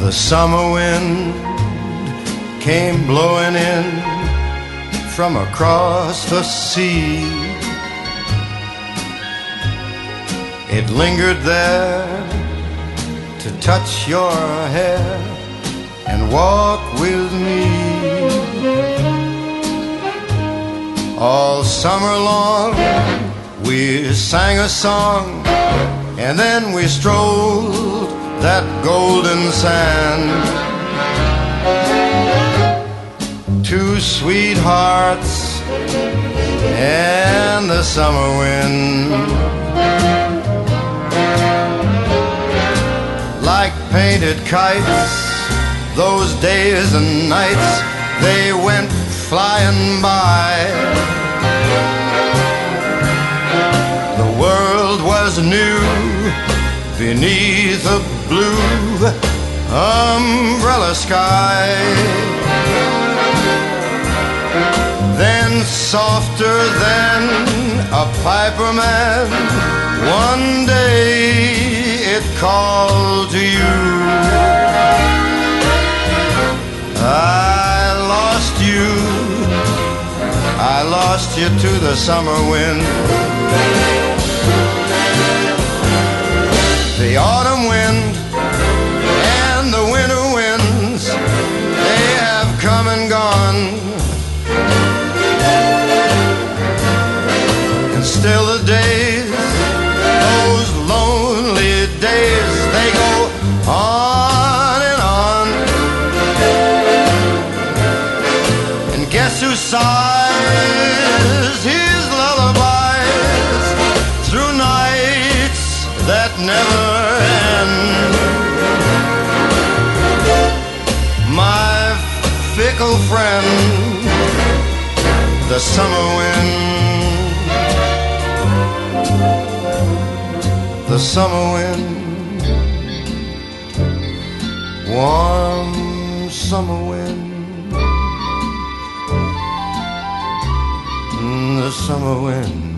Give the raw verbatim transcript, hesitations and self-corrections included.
The summer wind came blowing in from across the sea. It lingered there to touch your hair and walk with me. All summer long we sang a song, and then we strolled that golden sand. Two sweethearts and the summer wind, like painted kites, those days and nights, they went flying by. The world was new beneath a blue umbrella sky. Then softer than a piper man, one day it called to you. I lost you, I lost you to the summer wind. The autumn wind and the winter winds, they have come and gone. And still the days, those lonely days, they go on and on. And guess who sighs his lullabies through nights that never end? My fickle friend, the summer wind. The summer wind, warm summer wind, the summer wind.